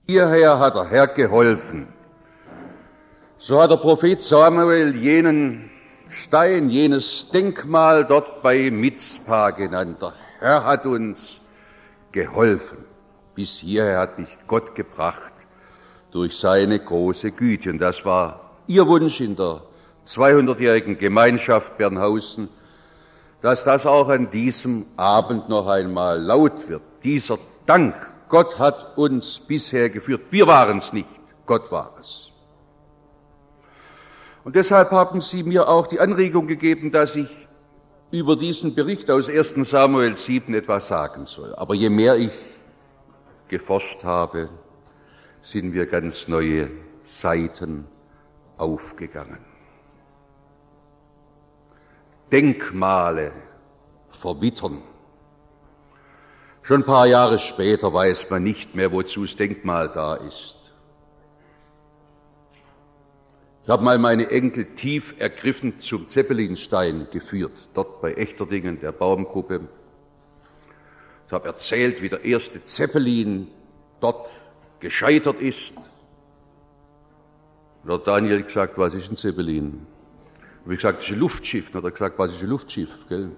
Hierher hat der Herr geholfen. So hat der Prophet Samuel jenen Stein, jenes Denkmal dort bei Mizpa genannt. Der Herr hat uns geholfen. Bis hierher hat mich Gott gebracht durch seine große Güte. Und das war Ihr Wunsch in der 200-jährigen Gemeinschaft Bernhausen, dass das auch an diesem Abend noch einmal laut wird. Dieser Dank. Gott hat uns bisher geführt. Wir waren es nicht, Gott war es. Und deshalb haben Sie mir auch die Anregung gegeben, dass ich über diesen Bericht aus 1. Samuel 7 etwas sagen soll. Aber je mehr ich geforscht habe, sind mir ganz neue Seiten aufgegangen. Denkmale verwittern. Schon ein paar Jahre später weiß man nicht mehr, wozu das Denkmal da ist. Ich habe mal meine Enkel tief ergriffen zum Zeppelinstein geführt, dort bei Echterdingen, der Baumgruppe. Ich habe erzählt, wie der erste Zeppelin dort gescheitert ist. Da hat Daniel gesagt, was ist ein Zeppelin? Habe ich gesagt, das ist ein Luftschiff. Dann hat er gesagt, was ist ein Luftschiff? Gell?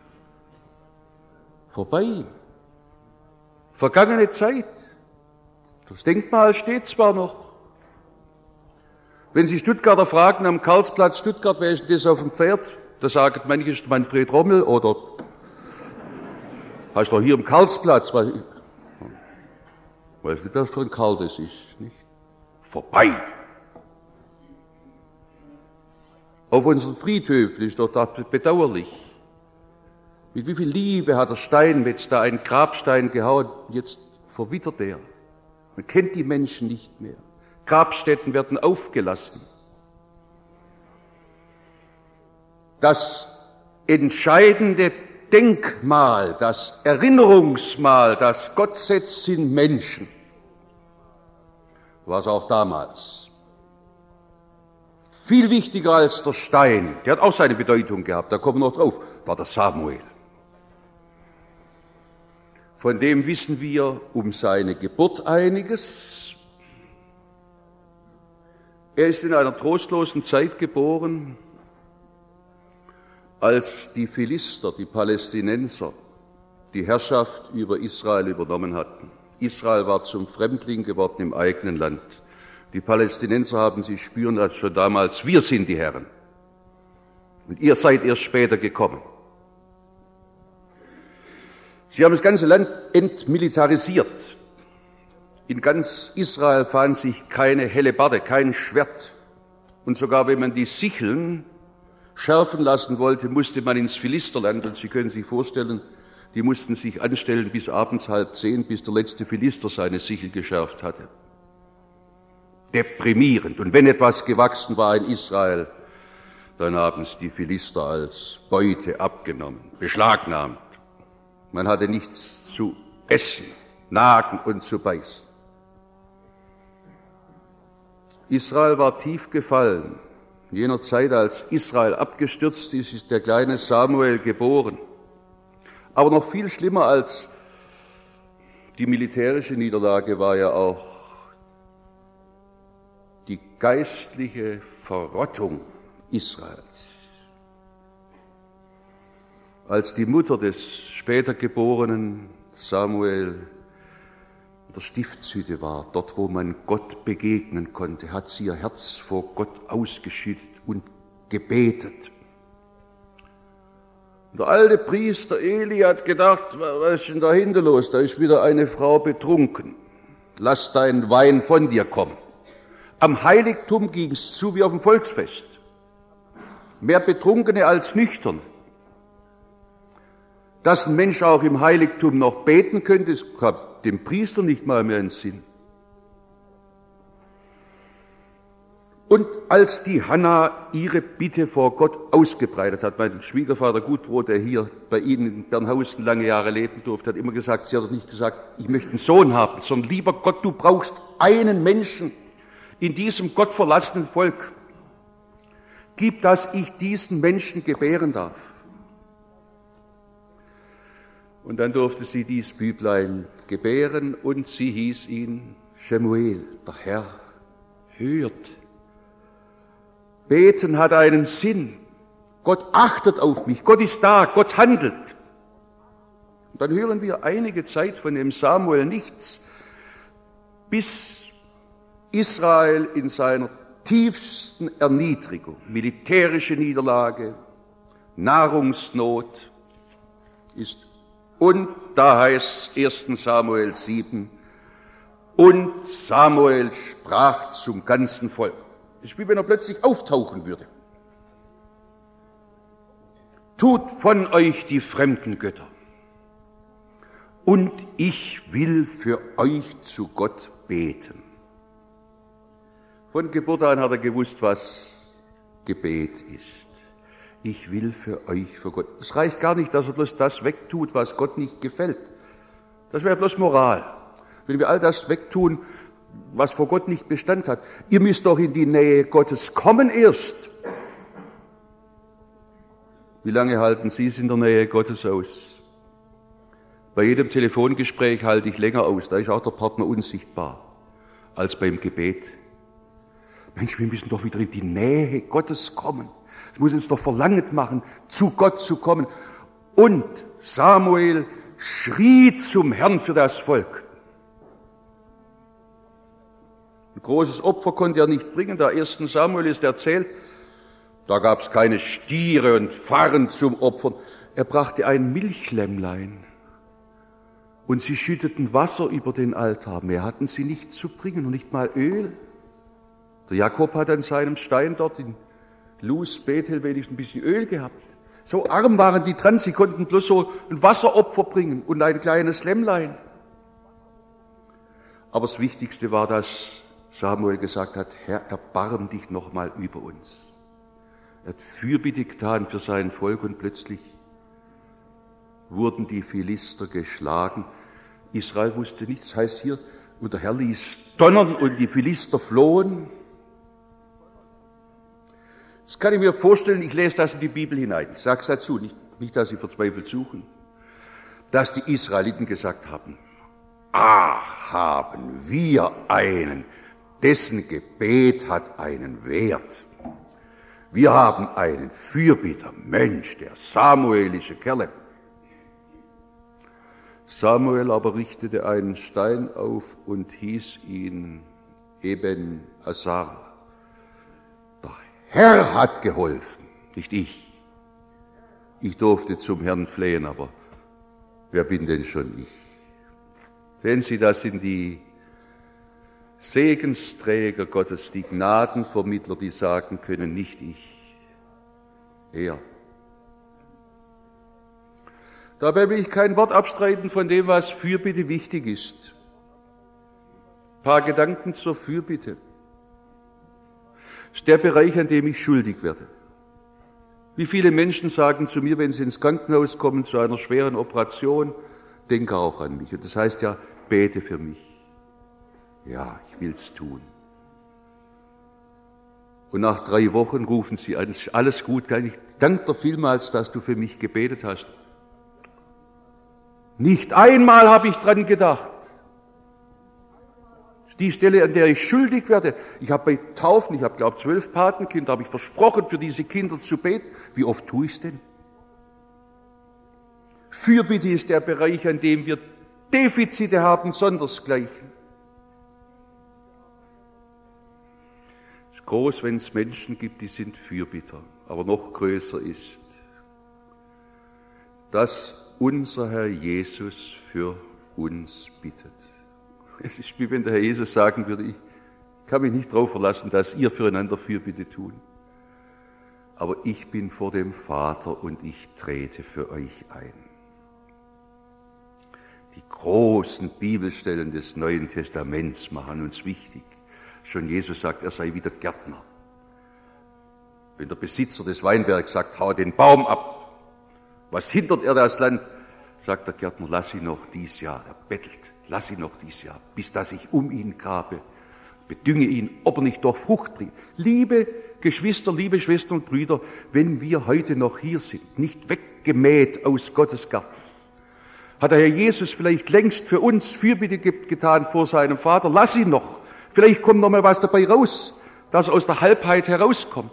Vorbei. Vergangene Zeit. Das Denkmal steht zwar noch. Wenn Sie Stuttgarter fragen, am Karlsplatz Stuttgart, wer ist denn das auf dem Pferd? Da sagen manche, ist Manfred Rommel oder heißt doch hier am Karlsplatz. Weiß nicht, was für ein Karl das ist. Nicht? Vorbei. Auf unseren Friedhöfen ist doch das bedauerlich. Mit wie viel Liebe hat der Steinmetz da einen Grabstein gehauen, jetzt verwittert er. Man kennt die Menschen nicht mehr. Grabstätten werden aufgelassen. Das entscheidende Denkmal, das Erinnerungsmal, das Gott setzt, sind Menschen. War es auch damals. Viel wichtiger als der Stein, der hat auch seine Bedeutung gehabt, da kommen wir noch drauf, war der Samuel. Von dem wissen wir um seine Geburt einiges. Er ist in einer trostlosen Zeit geboren, als die Philister, die Palästinenser, die Herrschaft über Israel übernommen hatten. Israel war zum Fremdling geworden im eigenen Land. Die Palästinenser haben sich spüren lassen schon damals, wir sind die Herren. Und ihr seid erst später gekommen. Sie haben das ganze Land entmilitarisiert. In ganz Israel fand sich keine Hellebarde, kein Schwert. Und sogar wenn man die Sicheln schärfen lassen wollte, musste man ins Philisterland. Und Sie können sich vorstellen, die mussten sich anstellen bis abends 9:30, bis der letzte Philister seine Sichel geschärft hatte. Deprimierend. Und wenn etwas gewachsen war in Israel, dann haben es die Philister als Beute abgenommen, beschlagnahmt. Man hatte nichts zu essen, nagen und zu beißen. Israel war tief gefallen. In jener Zeit, als Israel abgestürzt ist, ist der kleine Samuel geboren. Aber noch viel schlimmer als die militärische Niederlage war ja auch die geistliche Verrottung Israels. Als die Mutter des später geborenen Samuel in der Stiftshütte war, dort wo man Gott begegnen konnte, hat sie ihr Herz vor Gott ausgeschüttet und gebetet. Und der alte Priester Eli hat gedacht, was ist denn da hinten los? Da ist wieder eine Frau betrunken. Lass deinen Wein von dir kommen. Am Heiligtum ging es zu wie auf dem Volksfest. Mehr Betrunkene als nüchtern. Dass ein Mensch auch im Heiligtum noch beten könnte, das kam dem Priester nicht mal mehr in den Sinn. Und als die Hanna ihre Bitte vor Gott ausgebreitet hat, mein Schwiegervater Gutbrot, der hier bei Ihnen in Bernhausen lange Jahre leben durfte, hat immer gesagt, sie hat nicht gesagt, ich möchte einen Sohn haben, sondern lieber Gott, du brauchst einen Menschen in diesem gottverlassenen Volk. Gib, dass ich diesen Menschen gebären darf. Und dann durfte sie dies Büblein gebären und sie hieß ihn Shemuel, der Herr hört. Beten hat einen Sinn. Gott achtet auf mich, Gott ist da, Gott handelt. Und dann hören wir einige Zeit von dem Samuel nichts, bis Israel in seiner tiefsten Erniedrigung, militärische Niederlage, Nahrungsnot ist. Und da heißt 1. Samuel 7, und Samuel sprach zum ganzen Volk. Es ist wie wenn er plötzlich auftauchen würde. Tut von euch die fremden Götter, und ich will für euch zu Gott beten. Von Geburt an hat er gewusst, was Gebet ist. Ich will für euch, für Gott. Es reicht gar nicht, dass er bloß das wegtut, was Gott nicht gefällt. Das wäre bloß Moral. Wenn wir all das wegtun, was vor Gott nicht Bestand hat. Ihr müsst doch in die Nähe Gottes kommen erst. Wie lange halten Sie es in der Nähe Gottes aus? Bei jedem Telefongespräch halte ich länger aus, da ist auch der Partner unsichtbar, als beim Gebet. Mensch, wir müssen doch wieder in die Nähe Gottes kommen. Es muss uns doch verlangend machen, zu Gott zu kommen. Und Samuel schrie zum Herrn für das Volk. Ein großes Opfer konnte er nicht bringen. Der 1. Samuel ist erzählt, da gab es keine Stiere und Farren zum Opfern. Er brachte ein Milchlämmlein und sie schütteten Wasser über den Altar. Mehr hatten sie nicht zu bringen und nicht mal Öl. Der Jakob hat an seinem Stein dort in Luz, Bethel, wenigstens ein bisschen Öl gehabt. So arm waren die dran, sie konnten bloß so ein Wasseropfer bringen und ein kleines Lämmlein. Aber das Wichtigste war, dass Samuel gesagt hat, Herr, erbarm dich nochmal über uns. Er hat Fürbitte getan für sein Volk und plötzlich wurden die Philister geschlagen. Israel wusste nichts, heißt hier, und der Herr ließ donnern und die Philister flohen. Das kann ich mir vorstellen, ich lese das in die Bibel hinein. Ich sage es dazu, nicht, dass Sie verzweifelt suchen, dass die Israeliten gesagt haben, ach, haben wir einen, dessen Gebet hat einen Wert. Wir haben einen Fürbitter, Mensch, der samuelische Kerle. Samuel aber richtete einen Stein auf und hieß ihn Eben Asar. Der Herr hat geholfen, nicht ich. Ich durfte zum Herrn flehen, aber wer bin denn schon ich? Sehen Sie, das sind die Segensträger Gottes, die Gnadenvermittler, die sagen können, nicht ich, er. Dabei will ich kein Wort abstreiten von dem, was Fürbitte wichtig ist. Ein paar Gedanken zur Fürbitte. Das ist der Bereich, an dem ich schuldig werde. Wie viele Menschen sagen zu mir, wenn sie ins Krankenhaus kommen zu einer schweren Operation, denke auch an mich. Und das heißt ja, bete für mich. Ja, ich will's tun. Und nach 3 Wochen rufen sie an, alles gut, ich danke dir vielmals, dass du für mich gebetet hast. Nicht einmal habe ich dran gedacht. Die Stelle, an der ich schuldig werde. Ich habe bei Taufen, ich habe, glaube ich, 12 Patenkinder, habe ich versprochen, für diese Kinder zu beten. Wie oft tue ich es denn? Fürbitte ist der Bereich, an dem wir Defizite haben, sondersgleichen. Es ist groß, wenn es Menschen gibt, die sind Fürbitter. Aber noch größer ist, dass unser Herr Jesus für uns bittet. Es ist wie wenn der Herr Jesus sagen würde, ich kann mich nicht darauf verlassen, dass ihr füreinander Fürbitte tun. Aber ich bin vor dem Vater und ich trete für euch ein. Die großen Bibelstellen des Neuen Testaments machen uns wichtig. Schon Jesus sagt, er sei wieder Gärtner. Wenn der Besitzer des Weinbergs sagt, hau den Baum ab, was hindert er das Land? Sagt der Gärtner, lass ihn noch dies Jahr, er bettelt, lass ihn noch dies Jahr, bis dass ich um ihn grabe, bedünge ihn, ob er nicht doch Frucht bringt. Liebe Geschwister, liebe Schwestern und Brüder, wenn wir heute noch hier sind, nicht weggemäht aus Gottes Garten, Hat der Herr Jesus vielleicht längst für uns Fürbitte getan vor seinem Vater? Lass ihn noch. Vielleicht kommt noch mal was dabei raus, das aus der Halbheit herauskommt.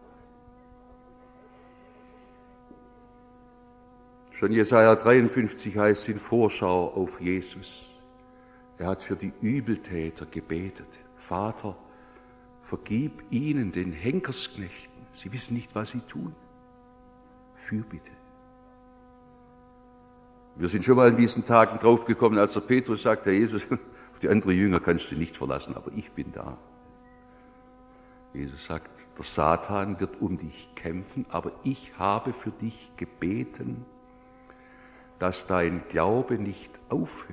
Schon Jesaja 53 heißt in Vorschau auf Jesus. Er hat für die Übeltäter gebetet. Vater, vergib ihnen, den Henkersknechten. Sie wissen nicht, was sie tun. Fürbitte. Wir sind schon mal in diesen Tagen draufgekommen, als der Petrus sagte, Jesus, die anderen Jünger kannst du nicht verlassen, aber ich bin da. Jesus sagt, der Satan wird um dich kämpfen, aber ich habe für dich gebeten, dass dein Glaube nicht aufhöre.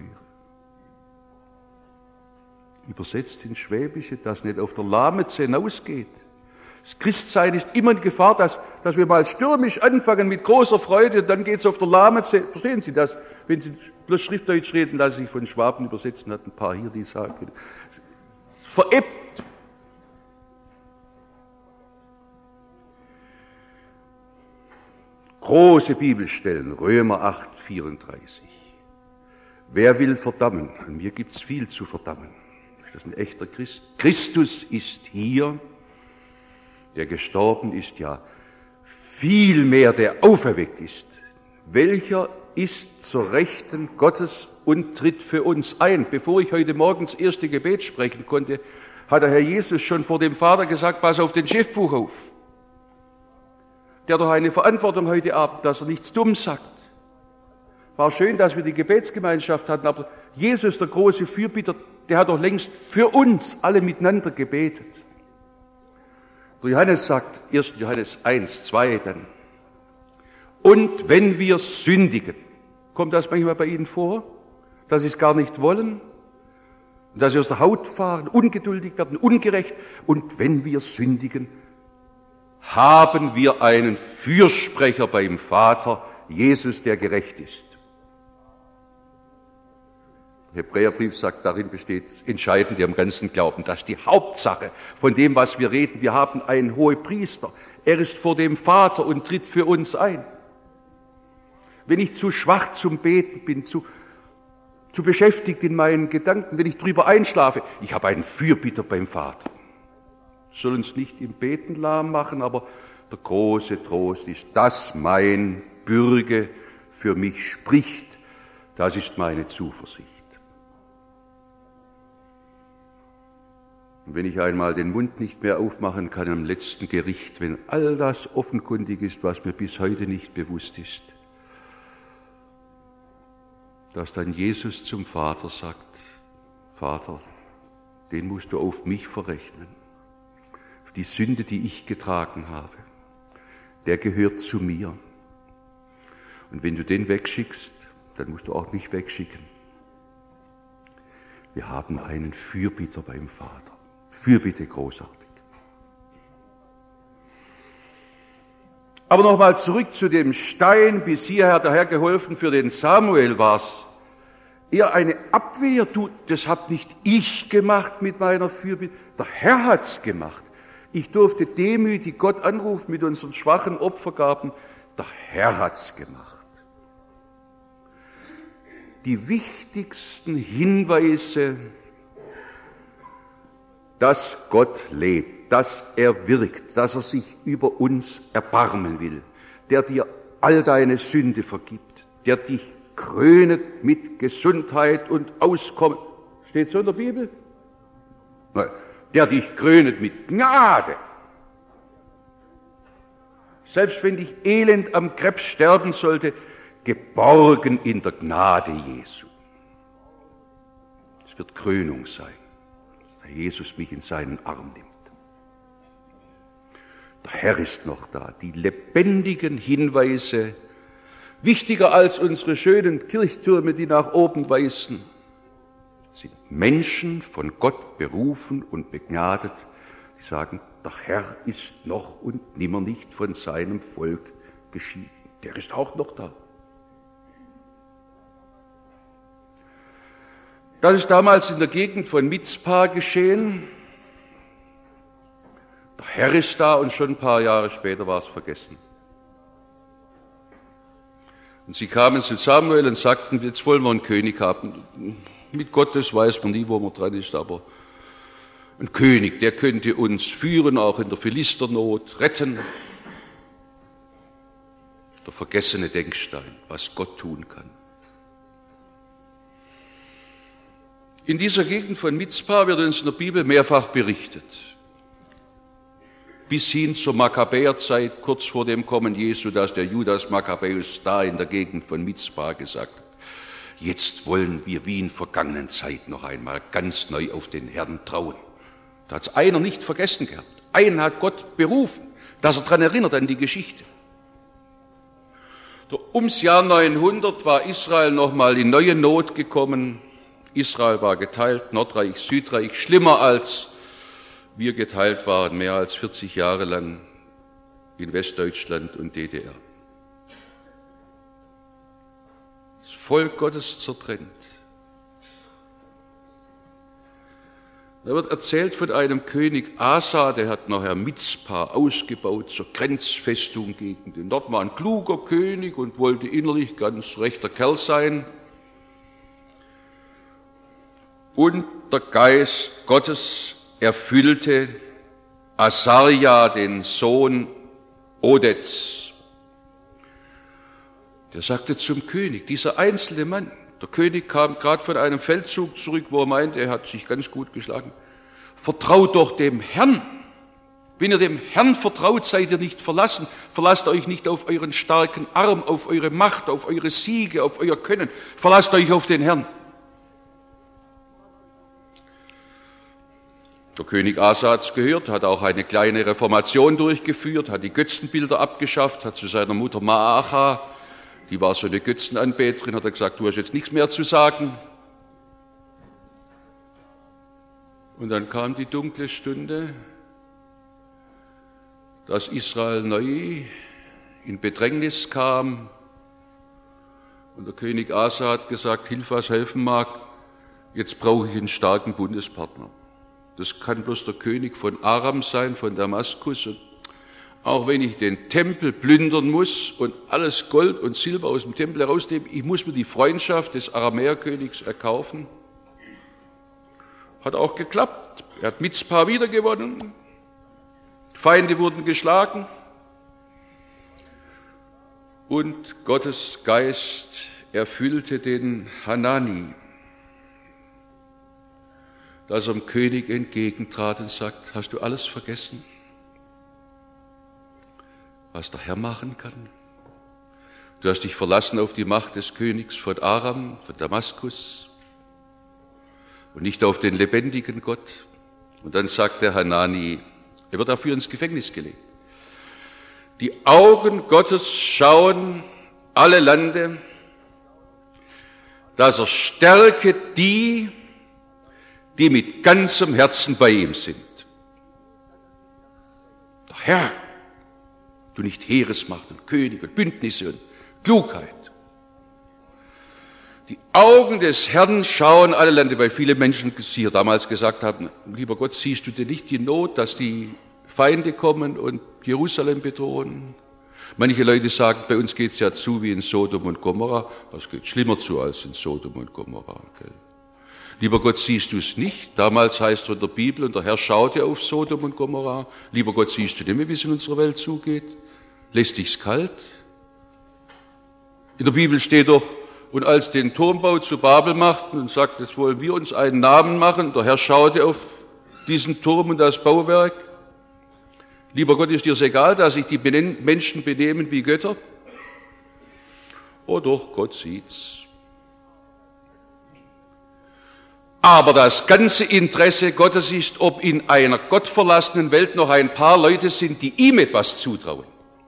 Übersetzt ins Schwäbische, dass nicht auf der Lametz hinausgeht. Das Christsein ist immer in Gefahr, dass wir mal stürmisch anfangen mit großer Freude, dann geht's auf der Lametz. Verstehen Sie das? Wenn Sie bloß Schriftdeutsch reden, lassen sich von Schwaben übersetzen, hat ein paar hier, die sagen. Verebbt. Große Bibelstellen, Römer 8, 34. Wer will verdammen? An mir gibt's viel zu verdammen. Ist das ein echter Christ? Christus ist hier, der gestorben ist, ja, vielmehr der auferweckt ist. Welcher ist zur Rechten Gottes und tritt für uns ein? Bevor ich heute Morgen das erste Gebet sprechen konnte, hat der Herr Jesus schon vor dem Vater gesagt, pass auf den Chefbuch auf. Der hat doch eine Verantwortung heute Abend, dass er nichts Dummes sagt. War schön, dass wir die Gebetsgemeinschaft hatten, aber Jesus, der große Fürbitter, der hat doch längst für uns alle miteinander gebetet. Der Johannes sagt, 1. Johannes 1, 2 dann, und wenn wir sündigen, kommt das manchmal bei Ihnen vor, dass Sie es gar nicht wollen, dass Sie aus der Haut fahren, ungeduldig werden, ungerecht, und wenn wir sündigen, haben wir einen Fürsprecher beim Vater, Jesus, der gerecht ist. Der Hebräerbrief sagt, darin besteht das Entscheidende am ganzen Glauben. Das ist die Hauptsache von dem, was wir reden. Wir haben einen Hohepriester. Er ist vor dem Vater und tritt für uns ein. Wenn ich zu schwach zum Beten bin, zu beschäftigt in meinen Gedanken, wenn ich drüber einschlafe, ich habe einen Fürbitter beim Vater. Soll uns nicht im Beten lahm machen, aber der große Trost ist, dass mein Bürge für mich spricht. Das ist meine Zuversicht. Und wenn ich einmal den Mund nicht mehr aufmachen kann am letzten Gericht, wenn all das offenkundig ist, was mir bis heute nicht bewusst ist, dass dann Jesus zum Vater sagt, Vater, den musst du auf mich verrechnen. Die Sünde, die ich getragen habe, der gehört zu mir. Und wenn du den wegschickst, dann musst du auch mich wegschicken. Wir haben einen Fürbitter beim Vater. Fürbitte großartig. Aber nochmal zurück zu dem Stein. Bis hierher hat der Herr geholfen. Für den Samuel war es eher eine Abwehr. Das hab nicht ich gemacht mit meiner Fürbitte. Der Herr hat's gemacht. Ich durfte demütig Gott anrufen mit unseren schwachen Opfergaben. Der Herr hat's gemacht. Die wichtigsten Hinweise, dass Gott lebt, dass er wirkt, dass er sich über uns erbarmen will, der dir all deine Sünde vergibt, der dich krönet mit Gesundheit und Auskommen. Steht so in der Bibel? Nein. Der dich krönet mit Gnade. Selbst wenn ich elend am Krebs sterben sollte, geborgen in der Gnade Jesu. Es wird Krönung sein, dass Jesus mich in seinen Arm nimmt. Der Herr ist noch da. Die lebendigen Hinweise, wichtiger als unsere schönen Kirchtürme, die nach oben weisen, sind Menschen von Gott berufen und begnadet, die sagen, der Herr ist noch und nimmer nicht von seinem Volk geschieden. Der ist auch noch da. Das ist damals in der Gegend von Mizpah geschehen. Der Herr ist da und schon ein paar Jahre später war es vergessen. Und sie kamen zu Samuel und sagten, jetzt wollen wir einen König haben. Mit Gott, das weiß man nie, wo man dran ist, aber ein König, der könnte uns führen, auch in der Philisternot, retten. Der vergessene Denkstein, was Gott tun kann. In dieser Gegend von Mizpah wird uns in der Bibel mehrfach berichtet. Bis hin zur Makkabäerzeit, kurz vor dem Kommen Jesu, dass der Judas Makkabäus da in der Gegend von Mizpah gesagt hat, jetzt wollen wir wie in vergangenen Zeit noch einmal ganz neu auf den Herrn trauen. Da hat es einer nicht vergessen gehabt. Einen hat Gott berufen, dass er daran erinnert an die Geschichte. Ums Jahr 900 war Israel nochmal in neue Not gekommen. Israel war geteilt, Nordreich, Südreich, schlimmer als wir geteilt waren, mehr als 40 Jahre lang in Westdeutschland und DDR. Das Volk Gottes zertrennt. Da wird erzählt von einem König Asa, der hat nachher Mizpah ausgebaut zur Grenzfestung gegen den Norden. War ein kluger König und wollte innerlich ganz rechter Kerl sein. Und der Geist Gottes erfüllte Asaria, den Sohn Odeds. Der sagte zum König, dieser einzelne Mann, der König kam gerade von einem Feldzug zurück, wo er meinte, er hat sich ganz gut geschlagen. Vertraut doch dem Herrn. Wenn ihr dem Herrn vertraut, seid ihr nicht verlassen. Verlasst euch nicht auf euren starken Arm, auf eure Macht, auf eure Siege, auf euer Können. Verlasst euch auf den Herrn. Der König Asa hat es gehört, hat auch eine kleine Reformation durchgeführt, hat die Götzenbilder abgeschafft, hat zu seiner Mutter Maacha, die war so eine Götzenanbeterin, hat er gesagt, du hast jetzt nichts mehr zu sagen. Und dann kam die dunkle Stunde, dass Israel neu in Bedrängnis kam. Und der König Asa hat gesagt, hilf, was helfen mag, jetzt brauche ich einen starken Bundespartner. Das kann bloß der König von Aram sein, von Damaskus. Und auch wenn ich den Tempel plündern muss und alles Gold und Silber aus dem Tempel herausnehmen, ich muss mir die Freundschaft des Aramäerkönigs erkaufen. Hat auch geklappt. Er hat Mizpah wiedergewonnen. Feinde wurden geschlagen. Und Gottes Geist erfüllte den Hanani, dass er dem König entgegentrat und sagt, hast du alles vergessen, was der Herr machen kann? Du hast dich verlassen auf die Macht des Königs von Aram, von Damaskus und nicht auf den lebendigen Gott. Und dann sagt der Hanani, er wird dafür ins Gefängnis gelegt. Die Augen Gottes schauen alle Lande, dass er stärke die mit ganzem Herzen bei ihm sind. Der Herr, du nicht Heeresmacht und König und Bündnisse und Klugheit. Die Augen des Herrn schauen alle Lande, weil viele Menschen hier damals gesagt haben, lieber Gott, siehst du denn nicht die Not, dass die Feinde kommen und Jerusalem bedrohen? Manche Leute sagen, bei uns geht es ja zu wie in Sodom und Gomorra. Es geht schlimmer zu als in Sodom und Gomorra. Gell? Lieber Gott, siehst du es nicht? Damals heißt es in der Bibel, und der Herr schaute auf Sodom und Gomorra. Lieber Gott, siehst du nicht mehr, wie es in unserer Welt zugeht? Lässt dich's kalt? In der Bibel steht doch, und als den Turmbau zu Babel machten und sagten, jetzt wollen wir uns einen Namen machen, der Herr schaute auf diesen Turm und das Bauwerk. Lieber Gott, ist dir es egal, dass sich die Menschen benehmen wie Götter? Oh doch, Gott sieht's. Aber das ganze Interesse Gottes ist, ob in einer gottverlassenen Welt noch ein paar Leute sind, die ihm etwas zutrauen.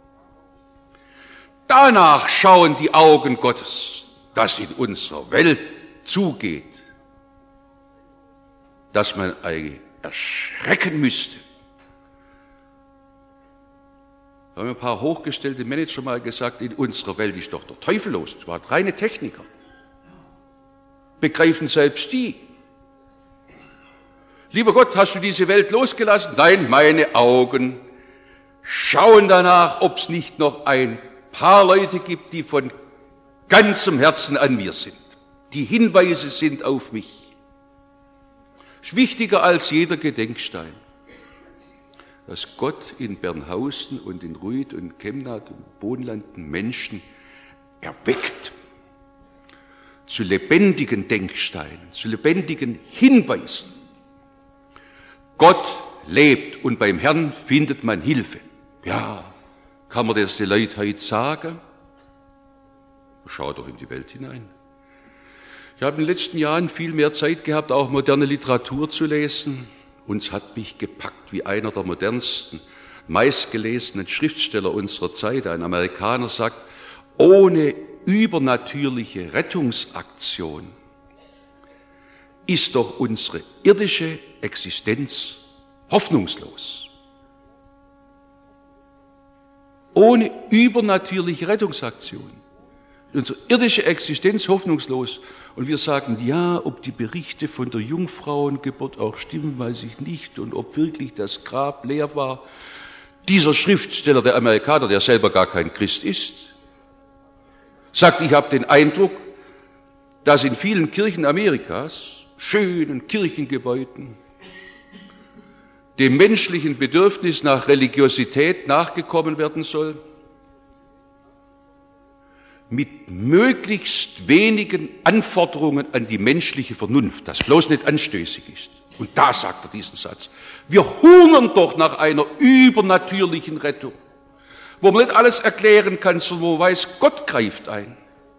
Danach schauen die Augen Gottes, dass in unserer Welt zugeht, dass man eigentlich erschrecken müsste. Da haben ein paar hochgestellte Manager mal gesagt, in unserer Welt ist doch der Teufel los. Das waren reine Techniker. Begreifen selbst die. Lieber Gott, hast du diese Welt losgelassen? Nein, meine Augen schauen danach, ob es nicht noch ein paar Leute gibt, die von ganzem Herzen an mir sind. Die Hinweise sind auf mich. Ist wichtiger als jeder Gedenkstein, dass Gott in Bernhausen und in Ruid und Chemnat und Bodenlanden Menschen erweckt zu lebendigen Denksteinen, zu lebendigen Hinweisen. Gott lebt und beim Herrn findet man Hilfe. Ja, kann man das den Leuten heute sagen? Schau doch in die Welt hinein. Ich habe in den letzten Jahren viel mehr Zeit gehabt, auch moderne Literatur zu lesen. Uns hat mich gepackt, wie einer der modernsten, meistgelesenen Schriftsteller unserer Zeit, ein Amerikaner, sagt, ohne übernatürliche Rettungsaktion ist doch unsere irdische Existenz hoffnungslos. Ohne übernatürliche Rettungsaktion. Unsere irdische Existenz hoffnungslos. Und wir sagen, ja, ob die Berichte von der Jungfrauengeburt auch stimmen, weiß ich nicht. Und ob wirklich das Grab leer war. Dieser Schriftsteller, der Amerikaner, der selber gar kein Christ ist, sagt, ich habe den Eindruck, dass in vielen Kirchen Amerikas, schönen Kirchengebäuden, dem menschlichen Bedürfnis nach Religiosität nachgekommen werden soll, mit möglichst wenigen Anforderungen an die menschliche Vernunft, das bloß nicht anstößig ist. Und da sagt er diesen Satz, wir hungern doch nach einer übernatürlichen Rettung, wo man nicht alles erklären kann, sondern wo man weiß, Gott greift ein.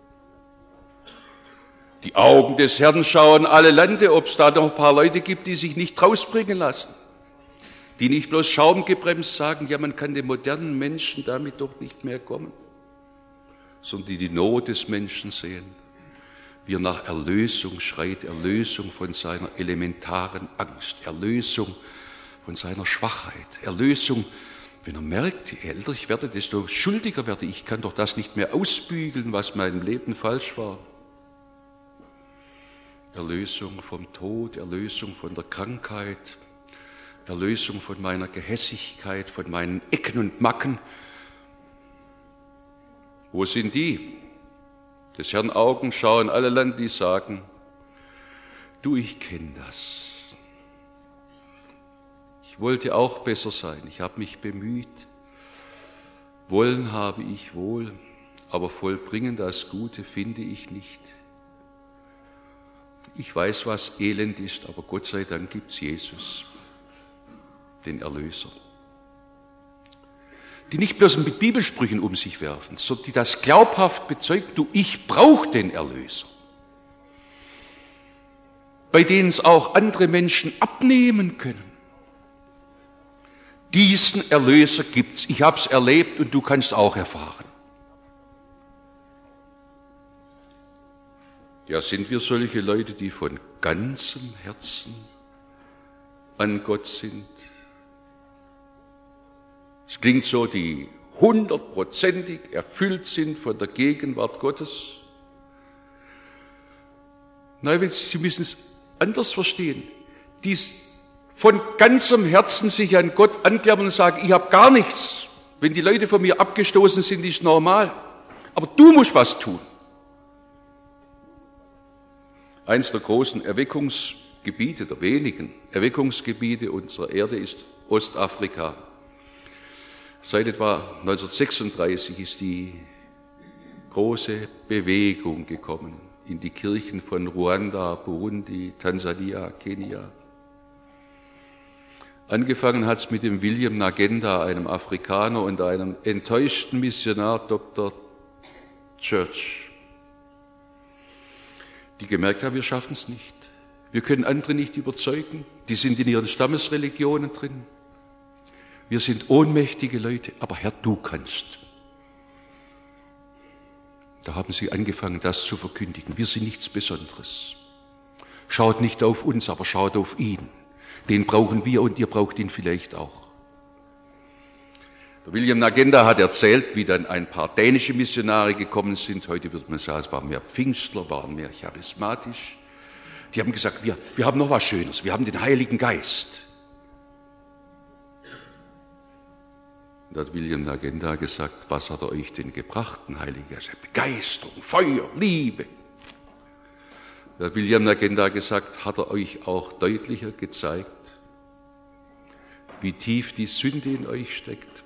Die Augen des Herrn schauen alle Lande, ob es da noch ein paar Leute gibt, die sich nicht rausbringen lassen, die nicht bloß schaumgebremst sagen, ja, man kann den modernen Menschen damit doch nicht mehr kommen, sondern die die Not des Menschen sehen, wie er nach Erlösung schreit, Erlösung von seiner elementaren Angst, Erlösung von seiner Schwachheit, Erlösung, wenn er merkt, je älter ich werde, desto schuldiger werde ich, kann doch das nicht mehr ausbügeln, was in meinem Leben falsch war. Erlösung vom Tod, Erlösung von der Krankheit, Erlösung von meiner Gehässigkeit, von meinen Ecken und Macken. Wo sind die? Des Herrn Augen schauen alle Land, die sagen, du, ich kenne das. Ich wollte auch besser sein, ich habe mich bemüht. Wollen habe ich wohl, aber vollbringen das Gute finde ich nicht. Ich weiß, was Elend ist, aber Gott sei Dank gibt's Jesus, den Erlöser. Die nicht bloß mit Bibelsprüchen um sich werfen, sondern die das glaubhaft bezeugen, du, ich brauche den Erlöser. Bei denen es auch andere Menschen abnehmen können. Diesen Erlöser gibt's. Ich habe es erlebt und du kannst auch erfahren. Ja, sind wir solche Leute, die von ganzem Herzen an Gott sind? Es klingt so, die 100%ig erfüllt sind von der Gegenwart Gottes. Nein, Sie müssen es anders verstehen. Die von ganzem Herzen sich an Gott anklammern und sagen, ich habe gar nichts. Wenn die Leute von mir abgestoßen sind, ist normal. Aber du musst was tun. Eins der großen Erweckungsgebiete, der wenigen Erweckungsgebiete unserer Erde ist Ostafrika. Seit etwa 1936 ist die große Bewegung gekommen in die Kirchen von Ruanda, Burundi, Tansania, Kenia. Angefangen hat es mit dem William Nagenda, einem Afrikaner, und einem enttäuschten Missionar, Dr. Church, die gemerkt haben, wir schaffen es nicht. Wir können andere nicht überzeugen, die sind in ihren Stammesreligionen drin. Wir sind ohnmächtige Leute, aber Herr, du kannst. Da haben sie angefangen, das zu verkündigen. Wir sind nichts Besonderes. Schaut nicht auf uns, aber schaut auf ihn. Den brauchen wir und ihr braucht ihn vielleicht auch. Der William Nagenda hat erzählt, wie dann ein paar dänische Missionare gekommen sind. Heute würde man sagen, es waren mehr Pfingstler, waren mehr charismatisch. Die haben gesagt, wir haben noch was Schönes, wir haben den Heiligen Geist. Da hat William Nagenda gesagt, was hat er euch denn gebracht, ein Heiliger Geist? Begeisterung, Feuer, Liebe. Da hat William Nagenda gesagt, hat er euch auch deutlicher gezeigt, wie tief die Sünde in euch steckt.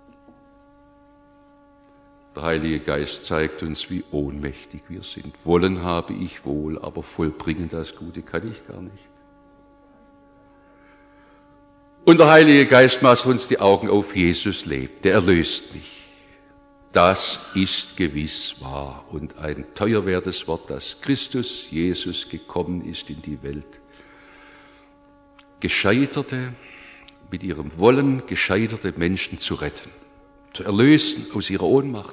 Der Heilige Geist zeigt uns, wie ohnmächtig wir sind. Wollen habe ich wohl, aber vollbringen das Gute kann ich gar nicht. Und der Heilige Geist macht uns die Augen auf. Jesus lebt, der erlöst mich. Das ist gewiss wahr und ein teuerwertes Wort, dass Christus Jesus gekommen ist in die Welt. Gescheiterte, mit ihrem Wollen gescheiterte Menschen zu retten, zu erlösen aus ihrer Ohnmacht.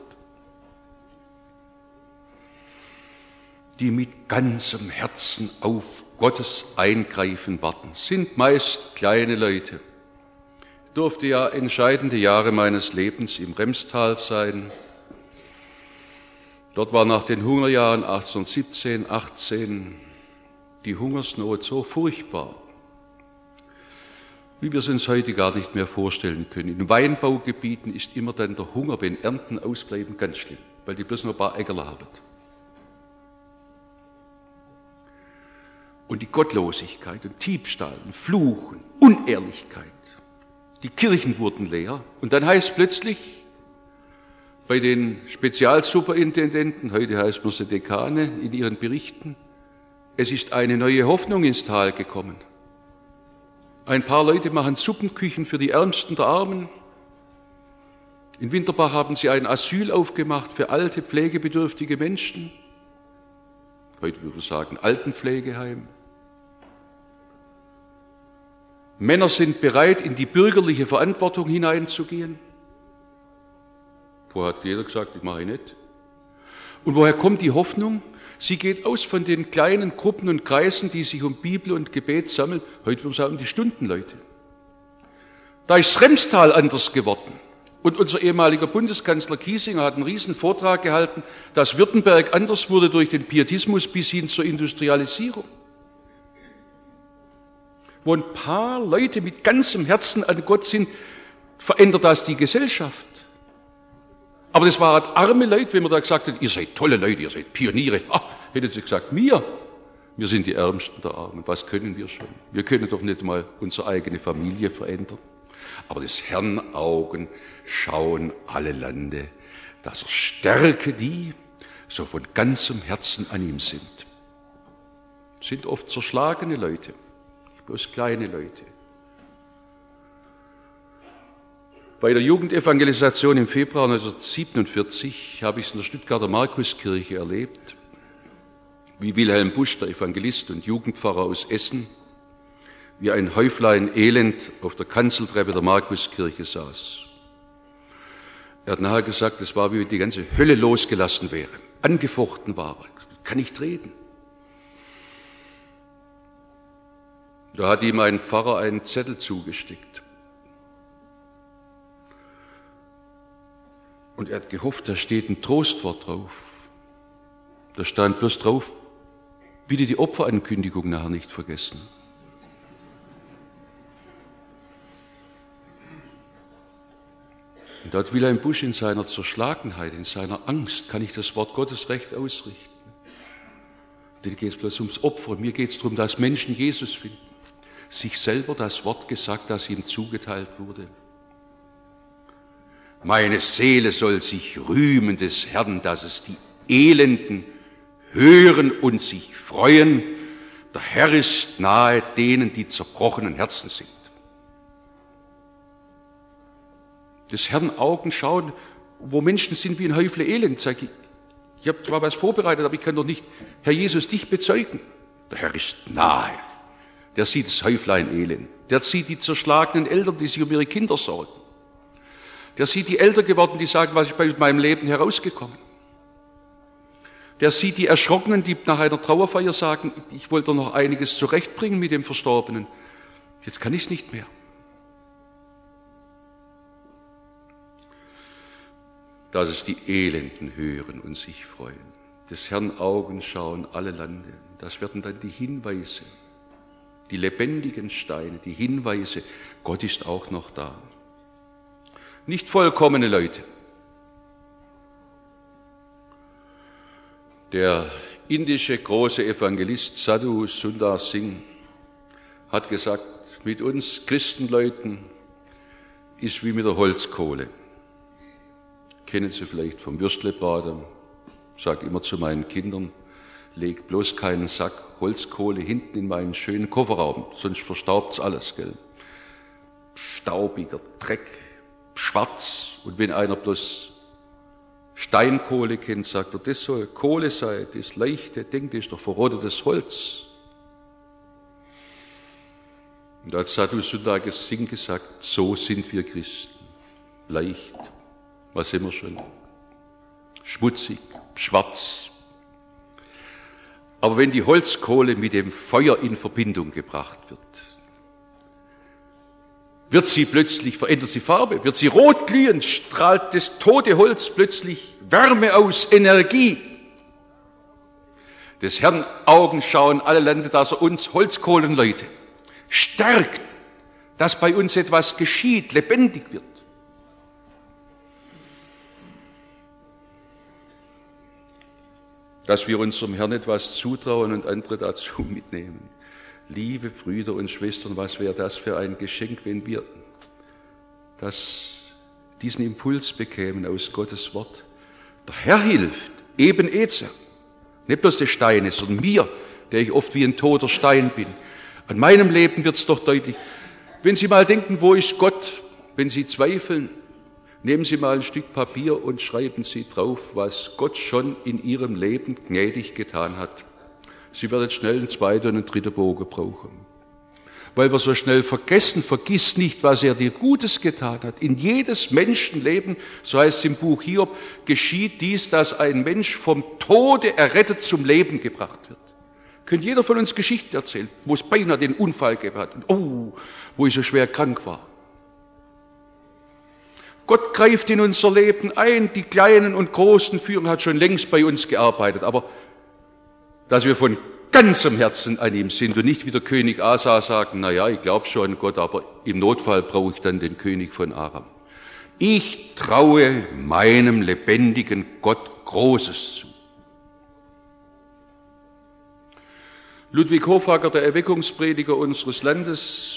Die mit ganzem Herzen auf Gottes Eingreifen warten, sind meist kleine Leute. Ich durfte ja entscheidende Jahre meines Lebens im Remstal sein. Dort war nach den Hungerjahren 1817, 18 die Hungersnot so furchtbar, wie wir es uns heute gar nicht mehr vorstellen können. In Weinbaugebieten ist immer dann der Hunger, wenn Ernten ausbleiben, ganz schlimm, weil die bloß noch ein paar Äckerler haben. Und die Gottlosigkeit und Diebstahl und Fluchen, Unehrlichkeit. Die Kirchen wurden leer. Und dann heißt plötzlich bei den Spezialsuperintendenten, heute heißt man sie Dekane, in ihren Berichten, es ist eine neue Hoffnung ins Tal gekommen. Ein paar Leute machen Suppenküchen für die Ärmsten der Armen. In Winterbach haben sie ein Asyl aufgemacht für alte, pflegebedürftige Menschen. Heute würde man sagen Altenpflegeheim. Männer sind bereit, in die bürgerliche Verantwortung hineinzugehen. Vorher hat jeder gesagt, das mache ich nicht. Und woher kommt die Hoffnung? Sie geht aus von den kleinen Gruppen und Kreisen, die sich um Bibel und Gebet sammeln. Heute würde man sagen, die Stundenleute. Da ist das Remstal anders geworden. Und unser ehemaliger Bundeskanzler Kiesinger hat einen riesen Vortrag gehalten, dass Württemberg anders wurde durch den Pietismus bis hin zur Industrialisierung. Wo ein paar Leute mit ganzem Herzen an Gott sind, verändert das die Gesellschaft. Aber das waren arme Leute, wenn man da gesagt hat, ihr seid tolle Leute, ihr seid Pioniere. Hätten sie gesagt, wir sind die Ärmsten der Armen. Was können wir schon? Wir können doch nicht mal unsere eigene Familie verändern. Aber des Herrn Augen schauen alle Lande, dass er stärke die, so von ganzem Herzen an ihm sind. Sind oft zerschlagene Leute, nicht bloß kleine Leute. Bei der Jugendevangelisation im Februar 1947 habe ich es in der Stuttgarter Markuskirche erlebt, wie Wilhelm Busch, der Evangelist und Jugendpfarrer aus Essen, wie ein Häuflein Elend auf der Kanzeltreppe der Markuskirche saß. Er hat nachher gesagt, es war, wie wenn die ganze Hölle losgelassen wäre, angefochten war. Ich kann nicht reden. Da hat ihm ein Pfarrer einen Zettel zugestickt. Und er hat gehofft, da steht ein Trostwort drauf. Da stand bloß drauf, bitte die Opferankündigung nachher nicht vergessen. Und da hat Wilhelm Busch in seiner Zerschlagenheit, in seiner Angst, kann ich das Wort Gottes recht ausrichten. Denen geht es bloß ums Opfer. Mir geht es darum, dass Menschen Jesus finden. Sich selber das Wort gesagt, das ihm zugeteilt wurde. Meine Seele soll sich rühmen des Herrn, dass es die Elenden hören und sich freuen. Der Herr ist nahe denen, die zerbrochenen Herzen sind. Des Herrn Augen schauen, wo Menschen sind wie ein Häufle Elend. Sag ich habe zwar was vorbereitet, aber ich kann doch nicht, Herr Jesus, dich bezeugen. Der Herr ist nahe. Der sieht das Häuflein Elend. Der sieht die zerschlagenen Eltern, die sich um ihre Kinder sorgen. Der sieht die Älter geworden, die sagen, was ist bei meinem Leben herausgekommen. Der sieht die Erschrockenen, die nach einer Trauerfeier sagen, ich wollte noch einiges zurechtbringen mit dem Verstorbenen. Jetzt kann ich es nicht mehr. Dass es die Elenden hören und sich freuen. Des Herrn Augen schauen alle Lande. Das werden dann die Hinweise, die lebendigen Steine, die Hinweise, Gott ist auch noch da. nicht vollkommene Leute. Der indische große Evangelist Sadhu Sundar Singh hat gesagt, mit uns Christenleuten ist wie mit der Holzkohle. Kennen Sie vielleicht vom Würstlebraten. Ich sage immer zu meinen Kindern, leg bloß keinen Sack Holzkohle hinten in meinen schönen Kofferraum, sonst verstaubt's alles, gell? Staubiger Dreck, schwarz. Und wenn einer bloß Steinkohle kennt, sagt er, das soll Kohle sein, das leichte Ding, das ist doch verrottetes Holz. Und da hat Sadhu Sundar Singh gesagt, so sind wir Christen. Leicht, was sind wir schon? Schmutzig, schwarz. Aber wenn die Holzkohle mit dem Feuer in Verbindung gebracht wird sie plötzlich, verändert sie Farbe, wird sie rot glühen, strahlt das tote Holz plötzlich Wärme aus, Energie. Des Herrn Augen schauen alle Lande, dass er uns Holzkohlenleute stärkt, dass bei uns etwas geschieht, lebendig wird. Dass wir unserem Herrn etwas zutrauen und andere dazu mitnehmen. Liebe Brüder und Schwestern, was wäre das für ein Geschenk, wenn wir diesen Impuls bekämen aus Gottes Wort. Der Herr hilft, Ebenezer, nicht bloß die Steine, sondern mir, der ich oft wie ein toter Stein bin. An meinem Leben wird es doch deutlich. Wenn Sie mal denken, wo ist Gott, wenn Sie zweifeln, nehmen Sie mal ein Stück Papier und schreiben Sie drauf, was Gott schon in Ihrem Leben gnädig getan hat. Sie werden schnell einen zweiten und einen dritten Bogen brauchen. Weil wir so schnell vergessen, vergiss nicht, was er dir Gutes getan hat. In jedes Menschenleben, so heißt es im Buch Hiob, geschieht dies, dass ein Mensch vom Tode errettet zum Leben gebracht wird. Könnte jeder von uns Geschichten erzählen, wo es beinahe den Unfall gehabt hat und wo ich so schwer krank war. Gott greift in unser Leben ein, die kleinen und großen Führungen hat schon längst bei uns gearbeitet, aber dass wir von ganzem Herzen an ihm sind und nicht wie der König Asa sagen, na ja, ich glaube schon an Gott, aber im Notfall brauche ich dann den König von Aram. Ich traue meinem lebendigen Gott Großes zu. Ludwig Hofacker, der Erweckungsprediger unseres Landes,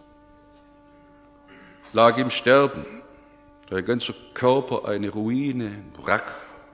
lag im Sterben. Sein ganzer Körper eine Ruine, ein Wrack.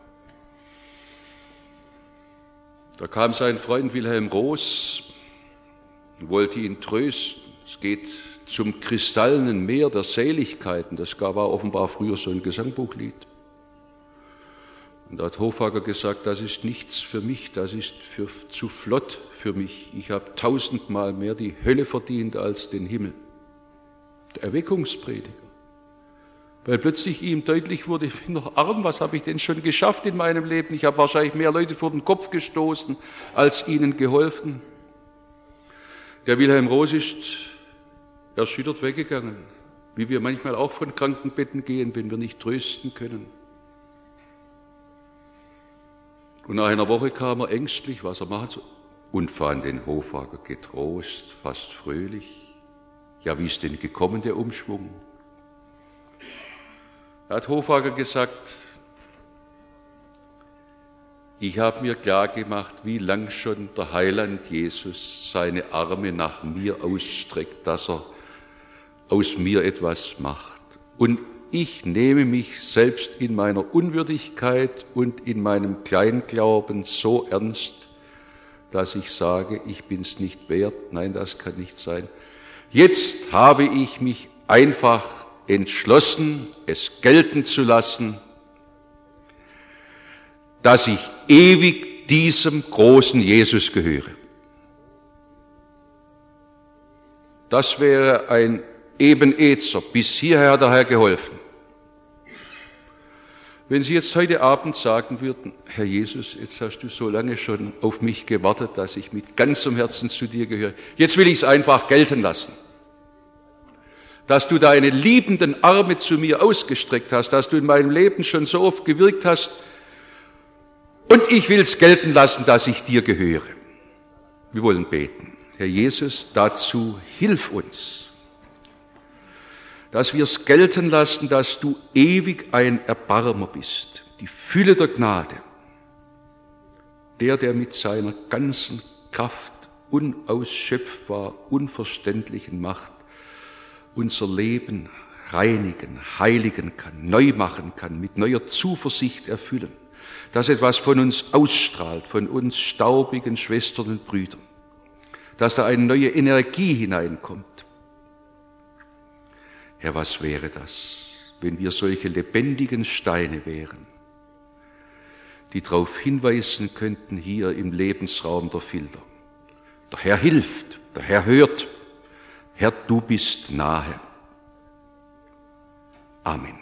Da kam sein Freund Wilhelm Roos und wollte ihn trösten. Es geht zum kristallenen Meer der Seligkeiten. Das war offenbar früher so ein Gesangbuchlied. Und da hat Hofacker gesagt, das ist nichts für mich, das ist zu flott für mich. Ich habe 1000-mal mehr die Hölle verdient als den Himmel. Der Erweckungsprediger. Weil plötzlich ihm deutlich wurde, ich bin doch arm, was habe ich denn schon geschafft in meinem Leben? Ich habe wahrscheinlich mehr Leute vor den Kopf gestoßen, als ihnen geholfen. Der Wilhelm Roos ist erschüttert weggegangen, wie wir manchmal auch von Krankenbetten gehen, wenn wir nicht trösten können. Und nach einer Woche kam er ängstlich, was er machen soll, und fand den Hofacker getrost, fast fröhlich. Ja, wie ist denn gekommen, der Umschwung? Da hat Hofacker gesagt, ich habe mir klar gemacht, wie lang schon der Heiland Jesus seine Arme nach mir ausstreckt, dass er aus mir etwas macht. Und ich nehme mich selbst in meiner Unwürdigkeit und in meinem Kleinglauben so ernst, dass ich sage, ich bin's nicht wert. Nein, das kann nicht sein. Jetzt habe ich mich einfach entschlossen, es gelten zu lassen, dass ich ewig diesem großen Jesus gehöre. Das wäre ein Ebenezer. Bis hierher hat der Herr geholfen. Wenn Sie jetzt heute Abend sagen würden, Herr Jesus, jetzt hast du so lange schon auf mich gewartet, dass ich mit ganzem Herzen zu dir gehöre. Jetzt will ich es einfach gelten lassen. Dass du deine liebenden Arme zu mir ausgestreckt hast, dass du in meinem Leben schon so oft gewirkt hast. Und ich will es gelten lassen, dass ich dir gehöre. Wir wollen beten. Herr Jesus, dazu hilf uns. dass wir es gelten lassen, dass du ewig ein Erbarmer bist, die Fülle der Gnade. Der mit seiner ganzen Kraft unausschöpfbar, unverständlichen Macht unser Leben reinigen, heiligen kann, neu machen kann, mit neuer Zuversicht erfüllen, dass etwas von uns ausstrahlt, von uns staubigen Schwestern und Brüdern, dass da eine neue Energie hineinkommt. Herr, was wäre das, wenn wir solche lebendigen Steine wären, die darauf hinweisen könnten, hier im Lebensraum der Filter. Der Herr hilft, der Herr hört. Herr, du bist nahe. Amen.